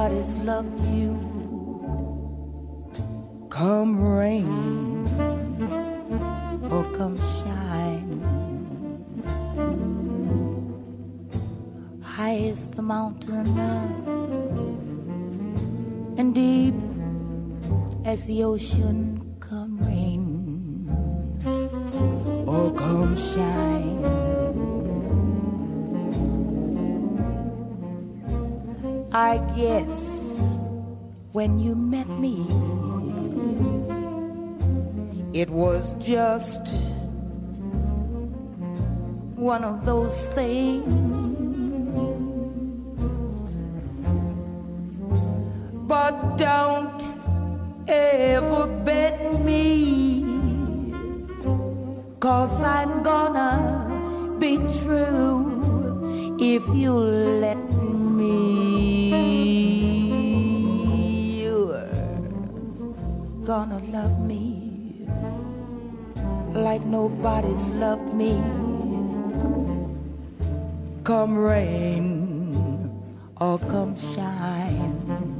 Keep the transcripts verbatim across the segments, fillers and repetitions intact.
nobody's loved you. Come rain or come shine, high is the mountain and deep as the ocean. Come rain or come shine, I guess when you met me, it was just one of those things. But don't ever bet me, 'cause I'm gonna be true if you let me. You're gonna love me like nobody's loved me. Come rain or come shine,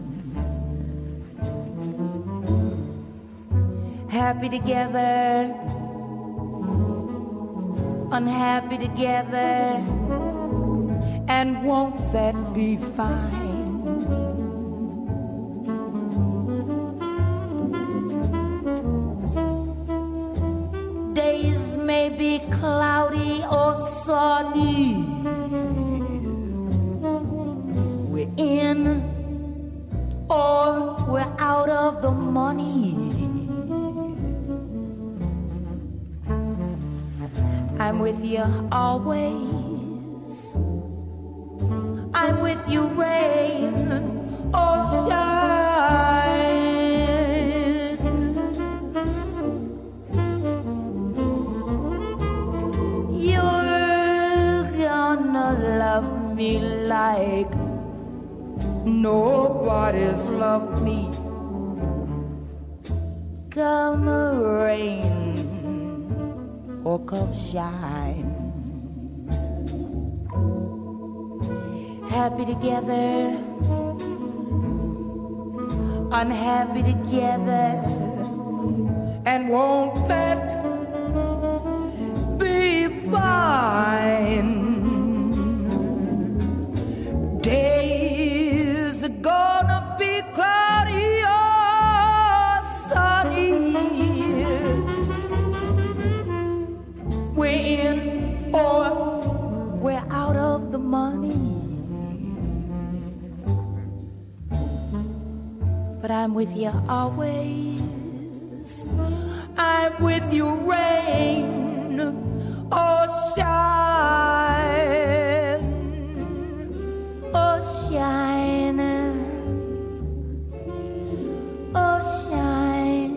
happy together, unhappy together, and won't that be fine? Days may be cloudy or sunny, we're in or we're out of the money. I'm with you always, I'm with you rain or shine. You're gonna love me like nobody's loved me. Come rain or come shine, happy together, unhappy together, and won't that be fine? Days are gonna be cloudy or sunny, we're in or we're out of the money. But I'm with you always, I'm with you rain or shine, or shine, or shine.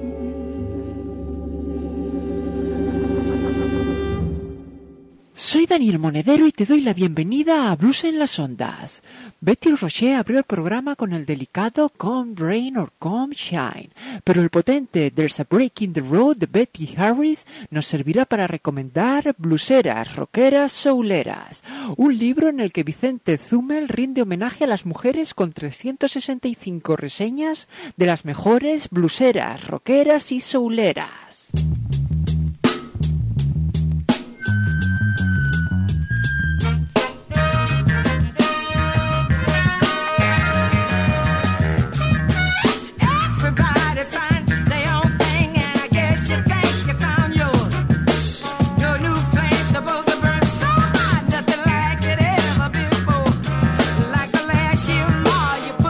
Soy Daniel Monedero y te doy la bienvenida a Blues en las Ondas. Betty Roche abrió el programa con el delicado Come Rain or Come Shine, pero el potente There's a Break in the Road de Betty Harris nos servirá para recomendar Blueseras, Rockeras, Souleras, un libro en el que Vicente Zumel rinde homenaje a las mujeres con trescientas sesenta y cinco reseñas de las mejores blueseras, rockeras y souleras.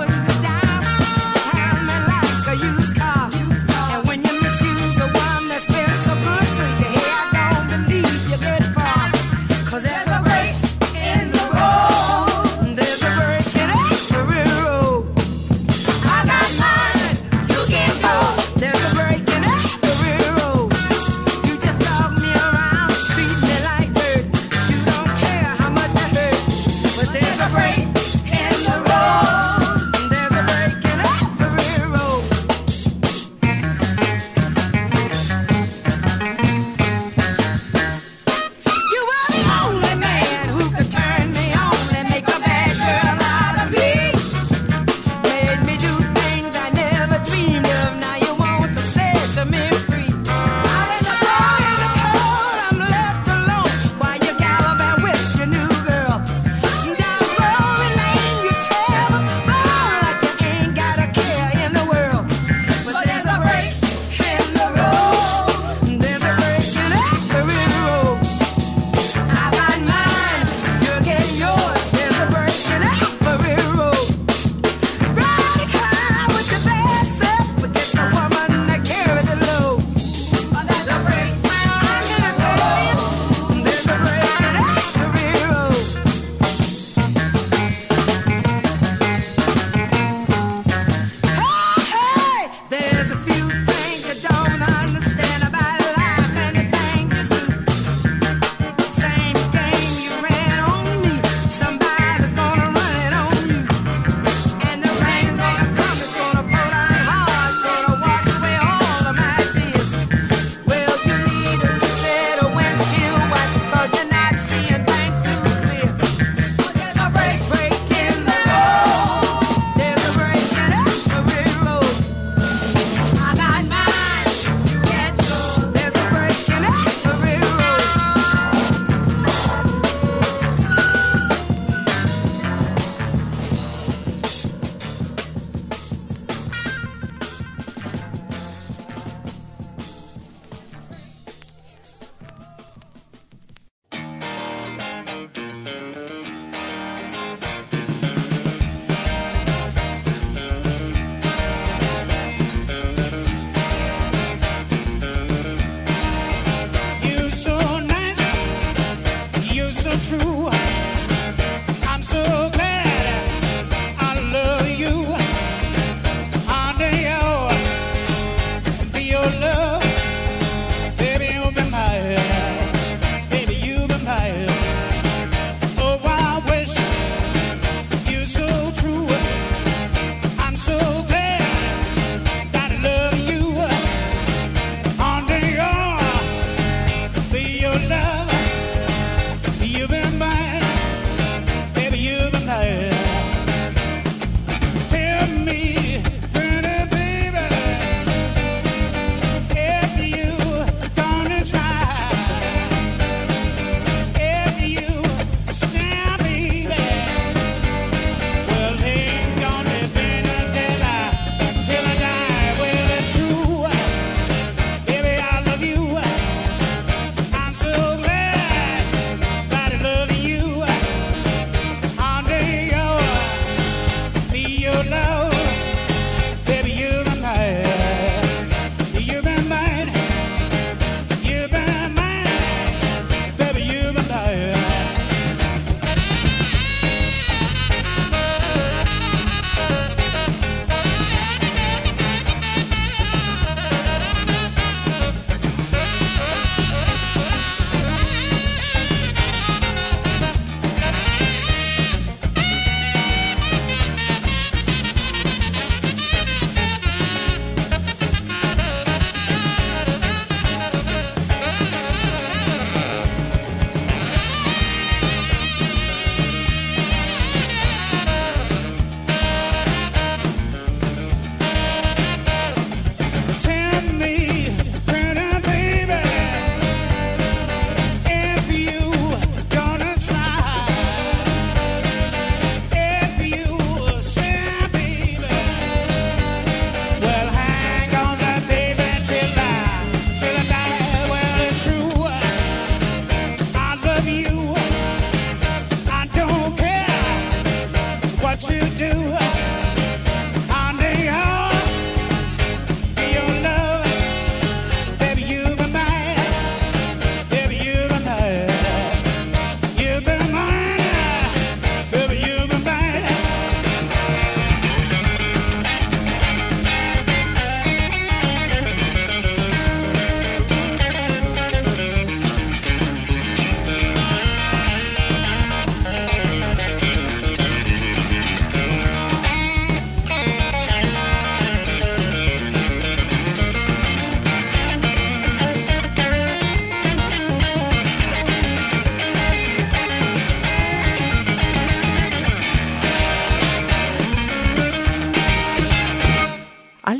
Used car, and when you misuse the one that's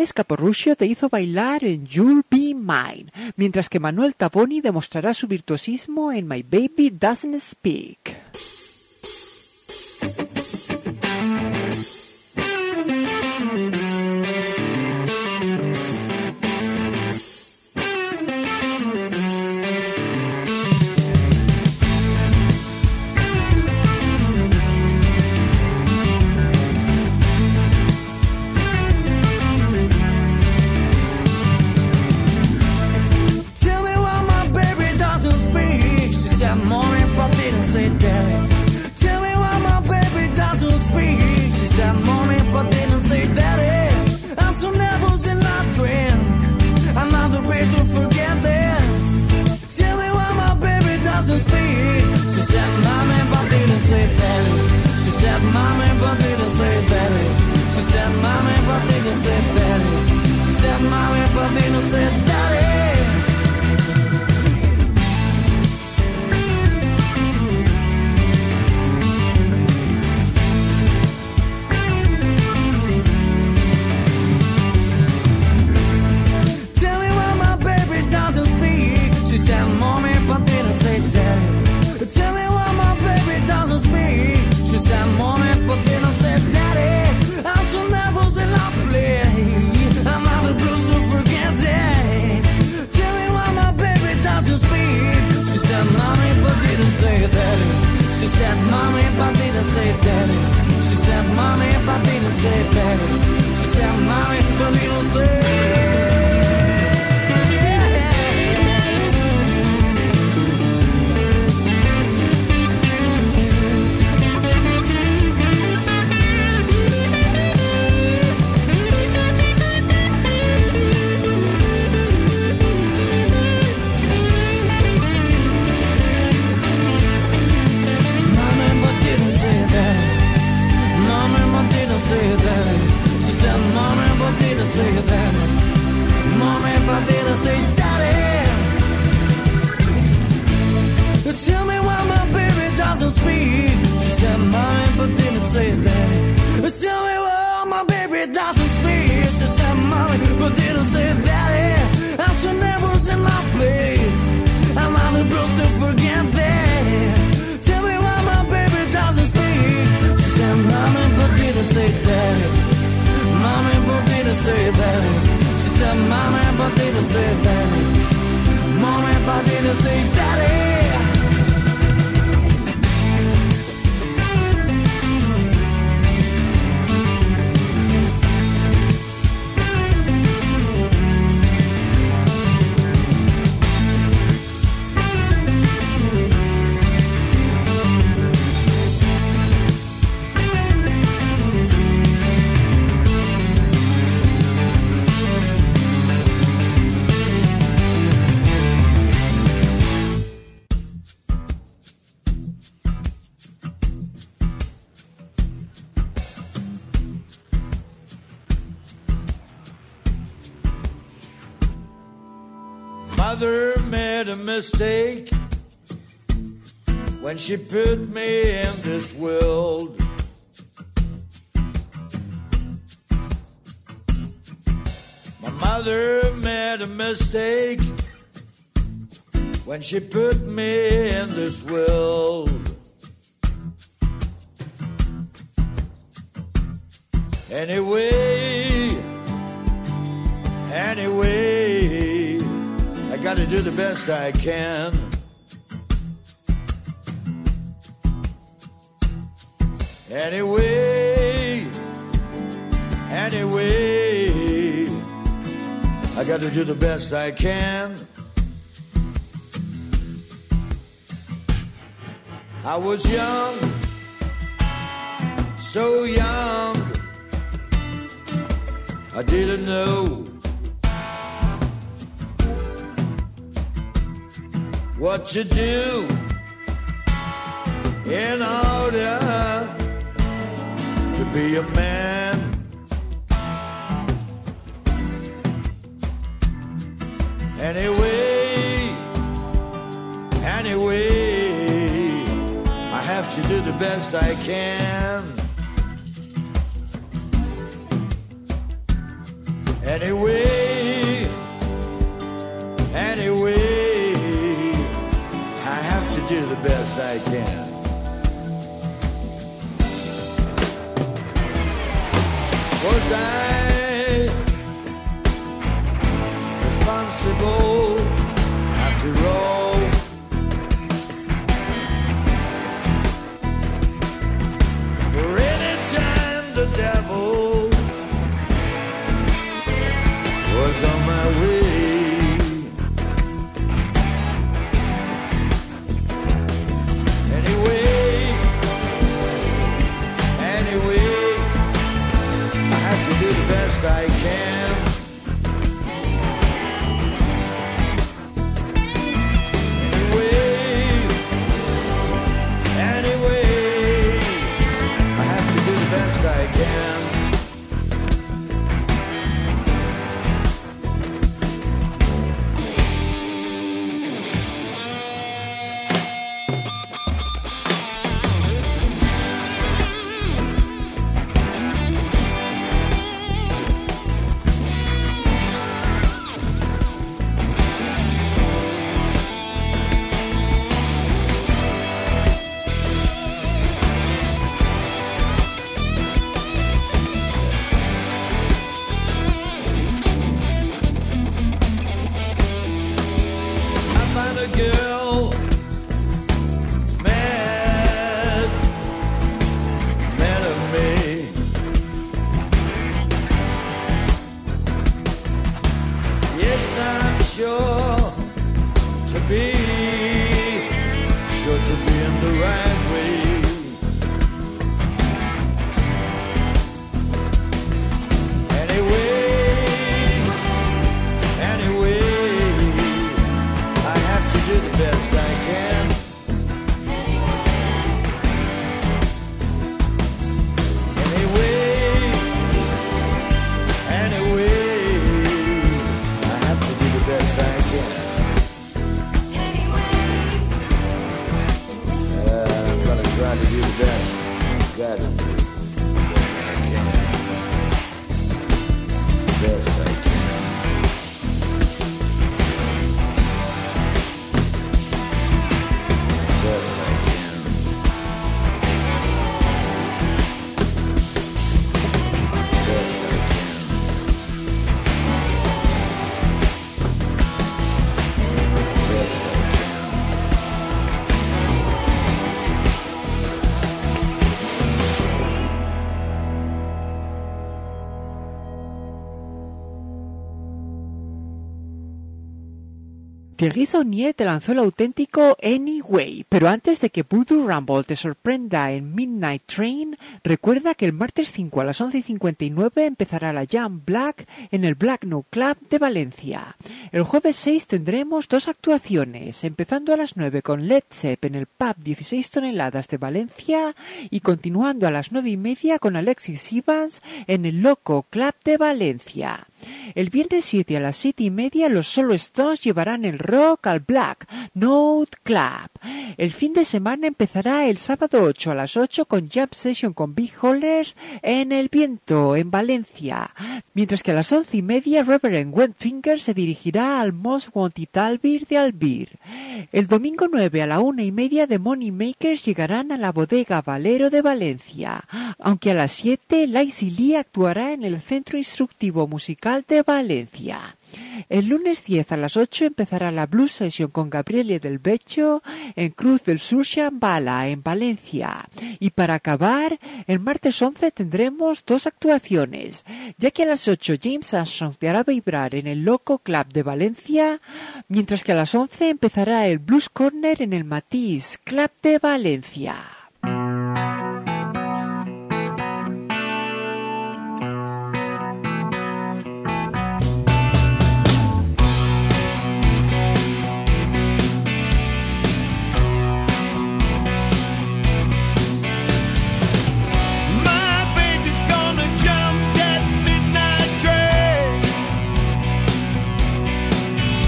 Alex Caporruccio te hizo bailar en You'll Be Mine, mientras que Manuel Taboni demostrará su virtuosismo en My Baby Doesn't Speak. Mommy, but didn't say daddy. Tell me why my baby doesn't speak. She said mommy, but didn't say daddy. I'm so nervous and I drink. I'm not the way to forget that. Tell me why my baby doesn't speak. She said mommy, but didn't say daddy. She said mommy, but didn't say daddy. She said mommy, but didn't say daddy. She said mommy, but didn't say daddy. Tell me why my baby doesn't speak. She said mommy, but then I said daddy. I'm so nervous and I play. I'm out the blues to forget that. Tell me why my baby doesn't speak. She said mommy, but didn't say daddy. She said mommy, but didn't say daddy. She said mommy, but didn't say daddy. She said mommy, but didn't say. Say that, mommy, but didn't say daddy. Tell me why my baby doesn't speak. She said mommy, but didn't say that. Tell me why my baby doesn't speak. She said mommy, but didn't say daddy. I'm so nervous and I play. I'm on the blues to forget that. Tell me why my baby doesn't speak. She said mommy, but didn't say daddy. Mommy, but didn't say that. She said, mommy, but didn't say that. Mommy, but didn't say daddy. Mother made a mistake when she put me in this world. My mother made a mistake when she put me in this world. Anyway, anyway, I gotta do the best I can. Anyway, anyway, I gotta do the best I can. I was young, so young, I didn't know what to do in order to be a man. Anyway, anyway, I have to do the best I can. Anyway, anyway, I have to do the best I can. Was I responsible after all? For any time the devil was on my way. Anyway, anyway, I have to do the best I can. Anyway, anyway, I have to do the best I can. Thierry Saunier te lanzó el auténtico Anyway, pero antes de que Voodoo Rumble te sorprenda en Midnight Train, recuerda que el martes cinco a las once y cincuenta y nueve empezará la Jam Black en el Black No Club de Valencia. El jueves seis tendremos dos actuaciones, empezando a las nueve con Led Zepp en el pub dieciséis toneladas de Valencia y continuando a las nueve y media con Alexis Evans en el Loco Club de Valencia. El viernes siete a las siete y media los Solo Stones llevarán el rock al Black Note Club. El fin de semana empezará el sábado ocho a las ocho con Jam Session con Big Holders en El Viento, en Valencia. Mientras que a las once y media Reverend Wetfinger se dirigirá al Most Wanted Albir de Albir. El domingo nueve a la una y media The Money Makers llegarán a la Bodega Valero de Valencia. Aunque a las siete Lazy Lee actuará en el Centro Instructivo Musical de Valencia. El lunes diez a las ocho empezará la Blues Session con Gabriele del Beccio en Cruz del Sur Shambhala, en Valencia. Y para acabar, el martes once tendremos dos actuaciones, ya que a las ocho James Armstrong te hará vibrar en el Loco Club de Valencia, mientras que a las once empezará el Blues Corner en el Matisse Club de Valencia.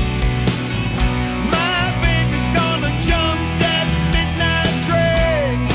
Jump that midnight train.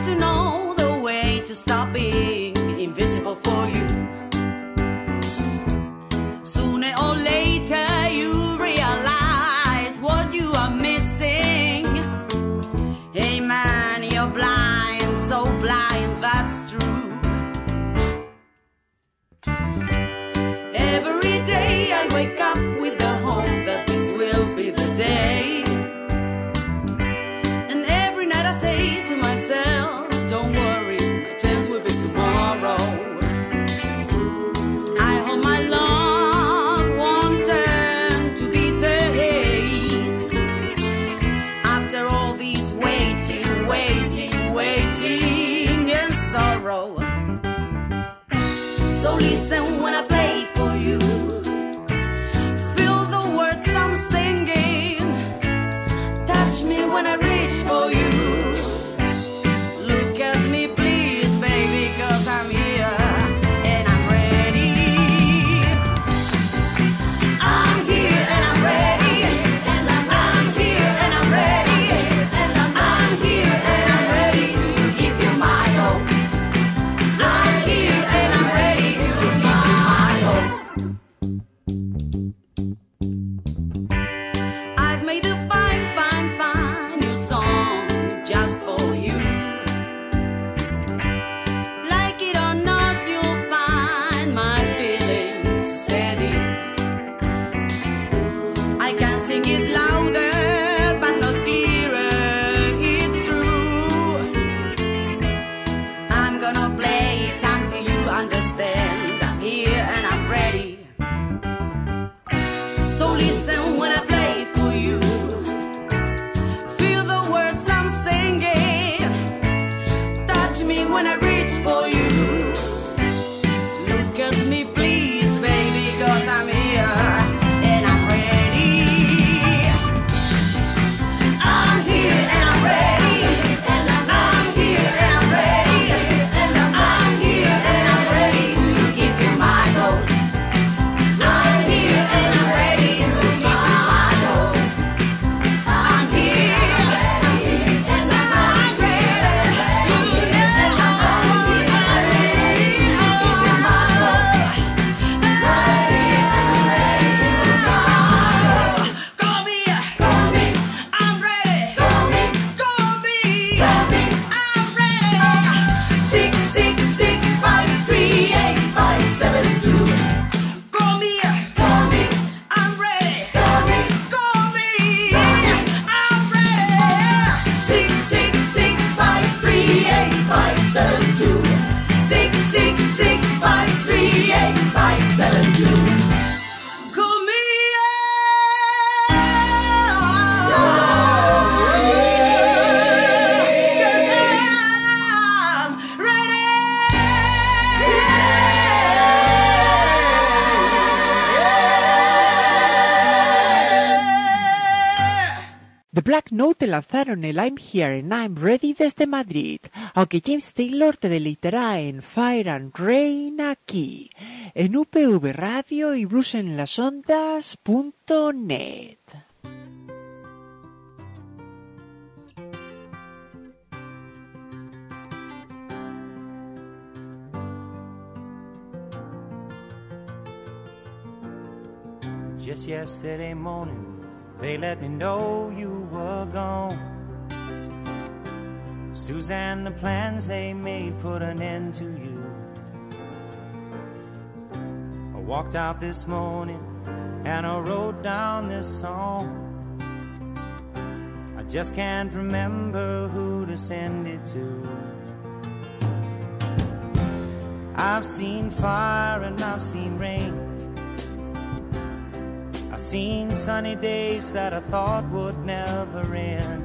to know the way to stop being invisible for you. Sooner or later you realize what you are missing. Hey man, you're blind, so blind, that's true. Every day I wake up with the hope that this will be the day. And every night I say to myself, don't worry, my chance will be tomorrow. I hope my love won't turn to bitter hate. After all this waiting, waiting, waiting and sorrow. So listen when I play for you. Feel the words I'm singing. Touch me when I reach for you. Look at me please, baby, 'cause I'm here and I'm ready. I'm here and I'm ready. And I'm, I'm here and I'm ready. And I'm, I'm here and I'm ready to give you my soul. I'm here and I'm ready to give you my soul. I've made a fine, fine, fine new song just for you. Like it or not, you'll find my feelings steady. I can sing it louder, but not clearer, it's true. I'm gonna play it until you understand. I'm here and I'm ready. So listen when I play for you. Feel the words I'm singing. Touch me when I reach for you. Look at me please, baby, 'cause I'm here and I'm ready. I'm here and I'm ready. And I'm, I'm here and I'm ready. And I'm, I'm here and I'm ready to give you my soul. I'm here and I'm ready to give you my soul. I'm here and I'm ready. And I'm ready. And I'm ready to give you my soul. Call me, call me, I'm ready. Call me, call me, call me, I'm ready. Six six six five three eight five seven two. Call me, call me, I'm ready. Call me, call me, I'm ready. Six six six five three eight five seven two. Six six six five three eight five seven two. Call me, The Black Note te lanzaron el I'm Here and I'm Ready desde Madrid, aunque James Taylor te deleitará en Fire and Rain aquí, en U P V Radio y bluesenlasondas punto net. Just yesterday morning, they let me know you were gone. Suzanne, the plans they made put an end to you. I walked out this morning and I wrote down this song. I just can't remember who to send it to. I've seen fire and I've seen rain. I've seen sunny days that I thought would never end.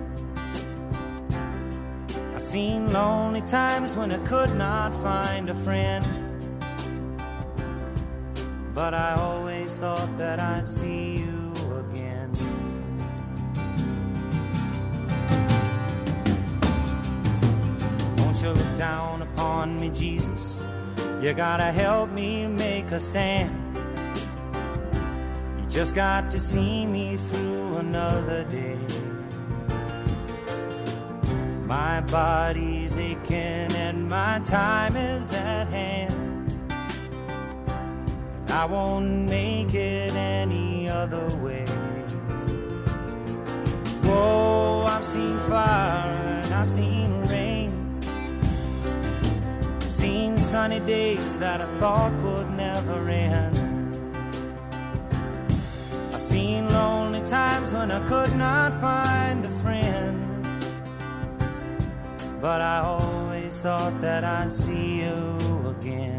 I've seen lonely times when I could not find a friend. But I always thought that I'd see you again. Won't you look down upon me, Jesus? You gotta help me make a stand. You just got to see me through another day. My body's aching and my time is at hand. I won't make it any other way. Whoa, I've seen fire and I've seen rain. Seen sunny days that I thought would never end. I've seen lonely times when I could not find a friend. But I always thought that I'd see you again.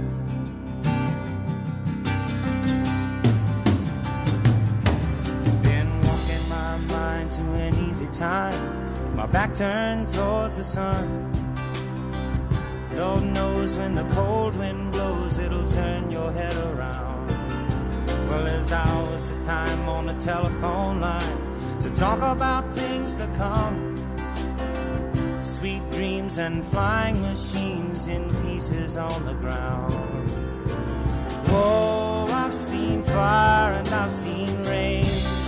Been walking my mind to an easy time, my back turned towards the sun. Lord knows when the cold wind blows, it'll turn your head around. Well, there's hours of time on the telephone line to talk about things to come. Sweet dreams and flying machines in pieces on the ground. Whoa, I've seen fire and I've seen rain.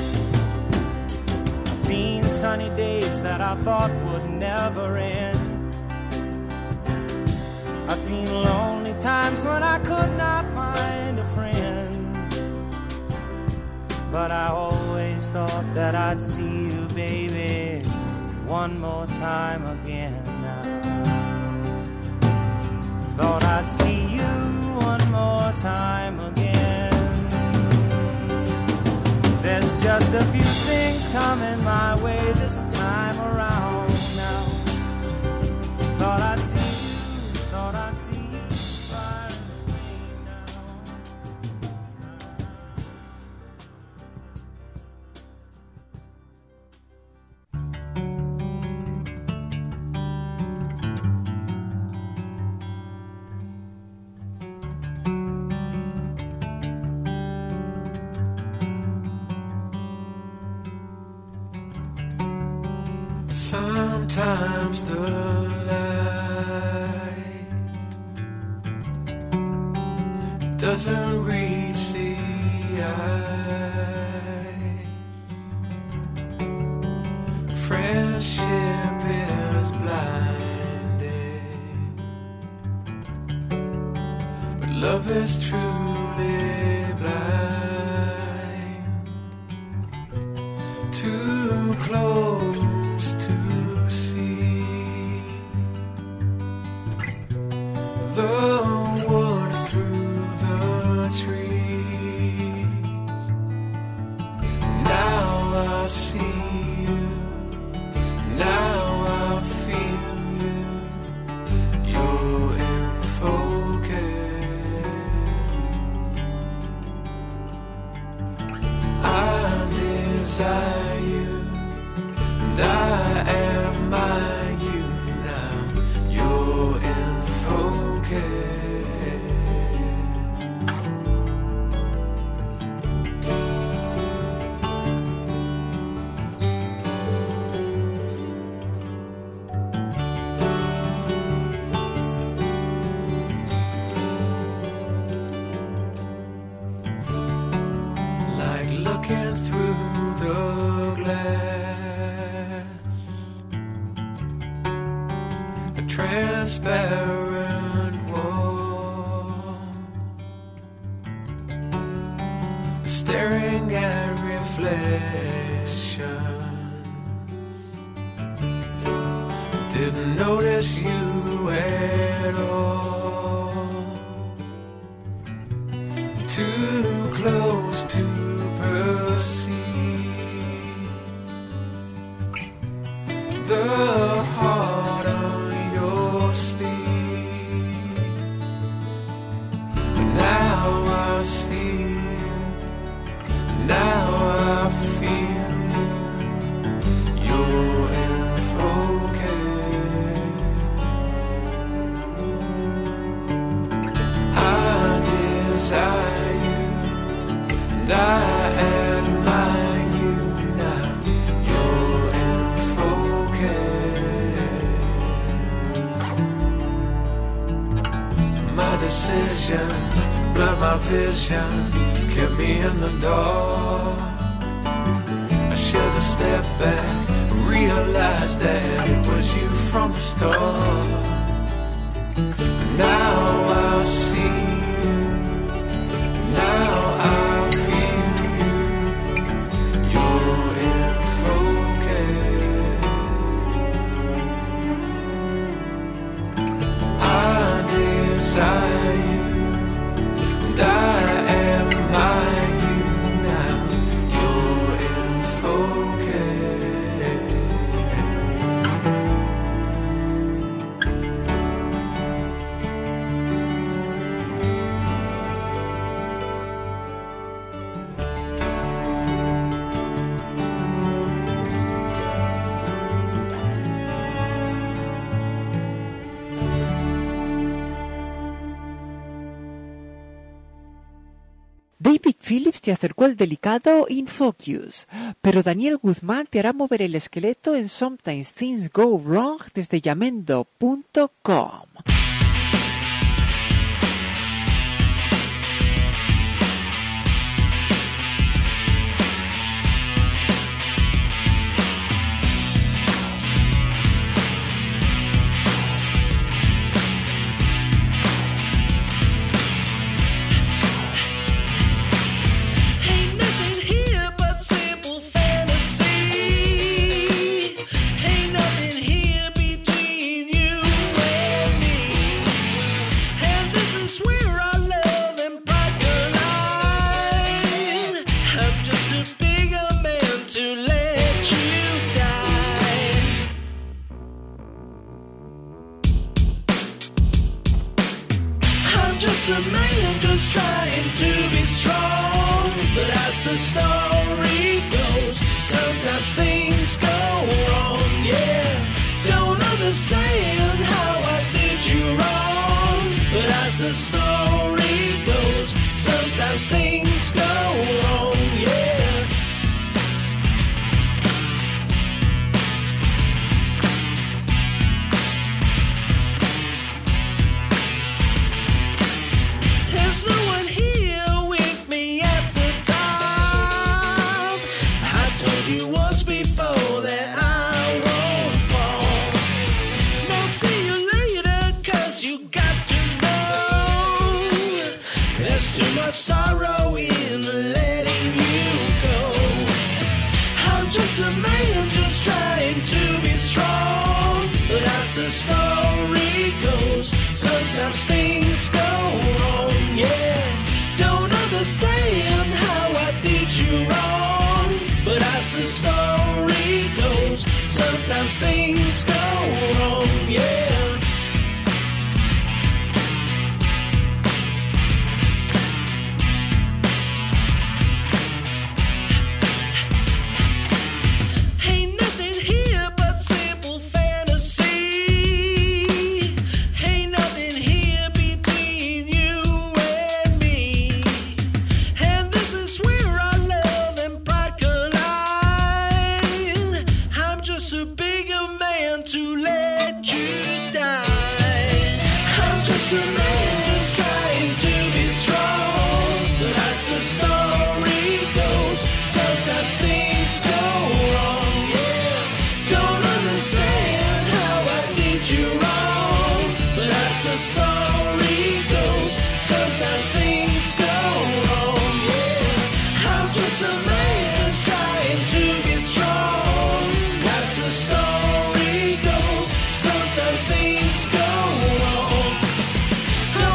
I've seen sunny days that I thought would never end. I've seen lonely times when I could not find a friend. But I always thought that I'd see you, baby, one more time again now. Thought I'd see you one more time again. There's just a few things coming my way this time around now. Thought I'd see you, thought I'd see you fire and rain now. Sometimes the light doesn't reach the eye. Friendship is blinding, but love is truly blind. Too close to see the wood through the trees. Now I see you, now I feel you. You're in focus. I desire you, and I am I you now. You're in focus. Like looking through the glass, a transparent wall, staring at reflections. Didn't notice you at all. Too close to perceive the heart on your sleeve. Now I see you, now I feel you. You're in focus. I desire you, and I admire you now. You're in focus. My decisions blurred my vision, kept me in the dark. I should have stepped back, realized that it was you store. Now I see you, now I feel you, you're in focus. I desire you, and I admire you now, you're in focus. David Phillips te acercó el delicado In Focus, pero Daniel Guzmán te hará mover el esqueleto en Sometimes Things Go Wrong desde yamendo punto com. Ain't nothing here but simple fantasy. Ain't nothing here between you and me. And this is where our love and pride collide. I'm just a bigger man to let you die. I'm just a man just trying to be strong. But as the story goes, sometimes things go wrong, yeah. Don't understand how I did you wrong. But as the story goes, sometimes things go wrong, yeah. There's no one here with me at the top. I told you once before that I won't fall. No, see you later, cause you got to know there's too much sorrow in letting you go. I'm just a man just trying to be strong. But as the story goes, sometimes things go wrong, yeah. Don't understand how I did you wrong. But as the story goes, sometimes things go wrong, yeah. Ain't nothing here but simple fantasy. Ain't nothing here between you and me. And this is where our love and pride collide. I'm just a bigger man to let you die. I'm just a man just trying to be strong. But as the story goes, sometimes things go wrong, yeah. Don't understand how I did you wrong. But as the story goes, sometimes things go wrong, yeah. I'm just a man trying to be strong. As the story goes, sometimes things go wrong.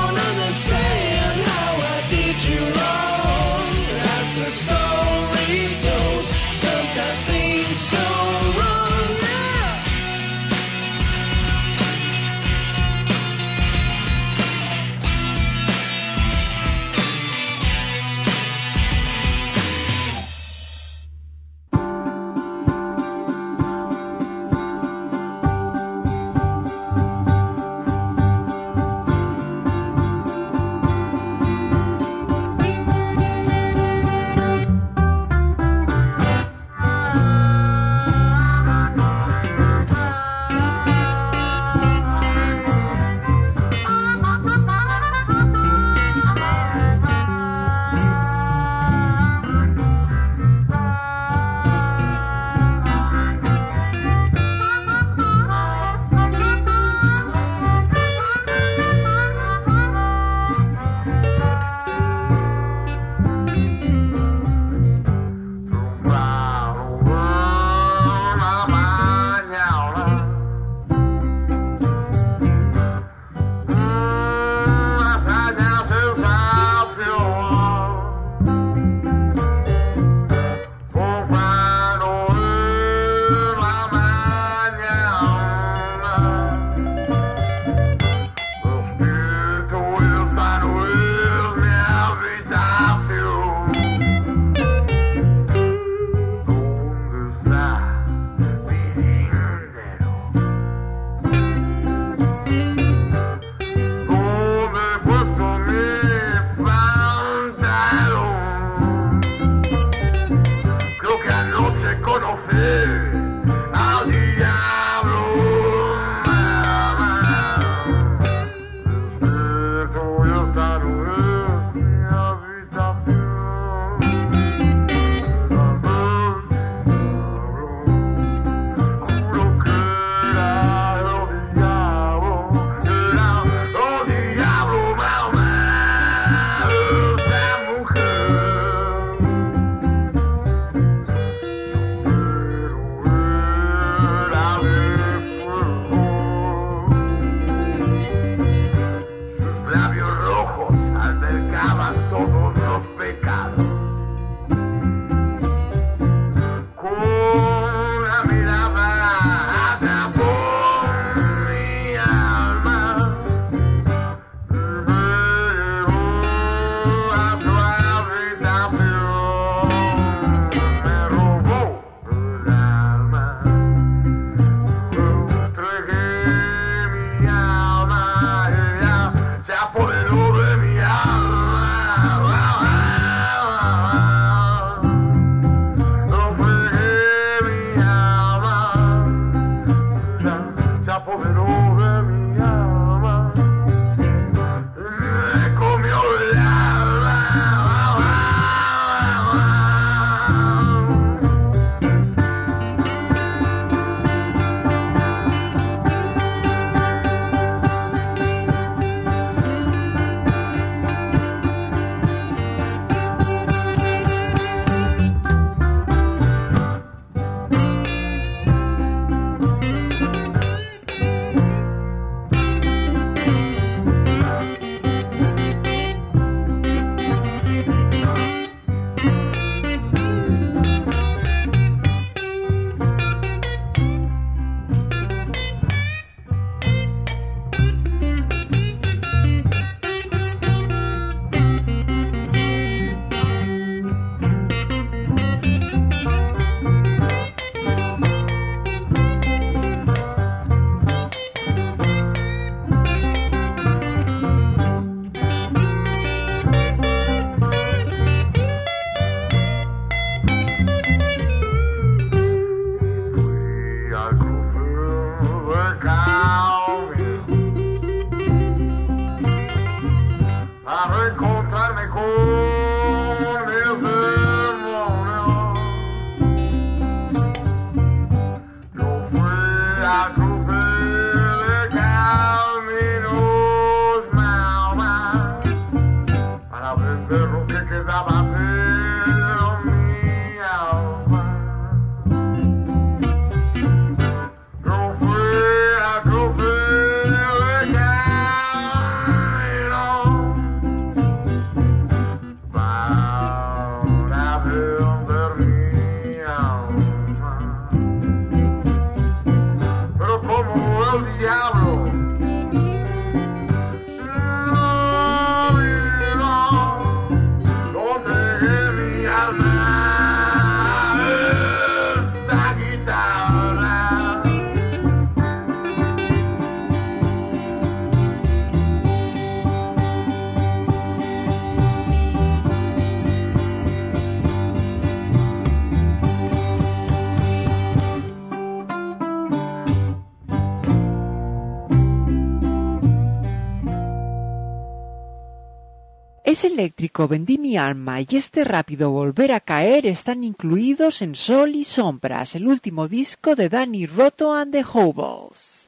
Es eléctrico, vendí mi alma y este rápido volver a caer están incluidos en Sol y Sombras, el último disco de Danny Roto and the Hobos.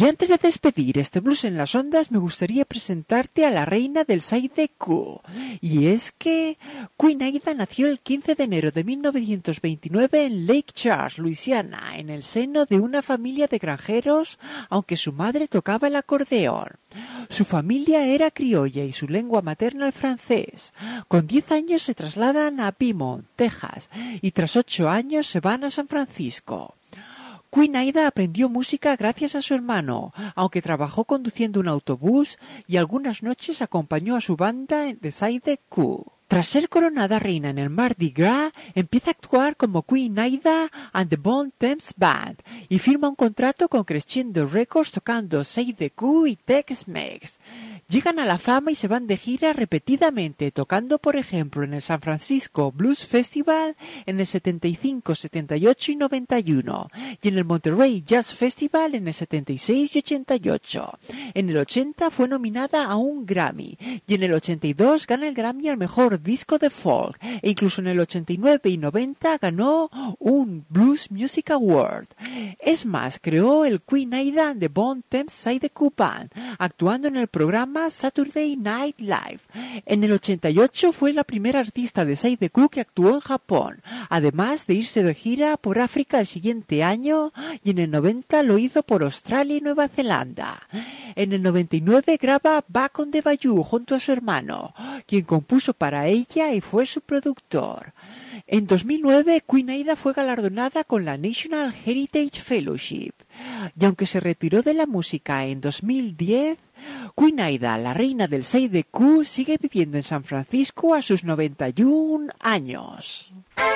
Y antes de despedir este blues en las ondas, me gustaría presentarte a la reina del side Q. Y es que Queen Aida nació el quince de enero de mil novecientos veintinueve en Lake Charles, Luisiana, en el seno de una familia de granjeros, aunque su madre tocaba el acordeón. Su familia era criolla y su lengua materna el francés. Con diez años se trasladan a Beaumont, Texas, y tras ocho años se van a San Francisco. Queen Aida aprendió música gracias a su hermano, aunque trabajó conduciendo un autobús y algunas noches acompañó a su banda de side Q. Tras ser coronada reina en el Mardi Gras, empieza a actuar como Queen Aida and the Bon Temps Band y firma un contrato con Crescendo Records tocando side Q y Tex-Mex. Llegan a la fama y se van de gira repetidamente, tocando por ejemplo en el San Francisco Blues Festival en el setenta y cinco, setenta y ocho y noventa y uno, y en el Monterey Jazz Festival en el setenta y seis y ochenta y ocho. En el ochenta fue nominada a un Grammy, y en el ochenta y dos gana el Grammy al mejor disco de folk, e incluso en el ochenta y nueve y noventa ganó un Blues Music Award. Es más, creó el Queen Aida and the Bon Temps Side Q Band, actuando en el programa Saturday Night Live. En el ochenta y ocho fue la primera artista de side Q que actuó en Japón, además de irse de gira por África el siguiente año, y en el noventa lo hizo por Australia y Nueva Zelanda. En el noventa y nueve graba Back on the Bayou junto a su hermano, quien compuso para ella y fue su productor. En dos mil nueve, Queen Aida fue galardonada con la National Heritage Fellowship. Y aunque se retiró de la música en dos mil diez, Queen Aida, la reina del side Q, sigue viviendo en San Francisco a sus noventa y un años.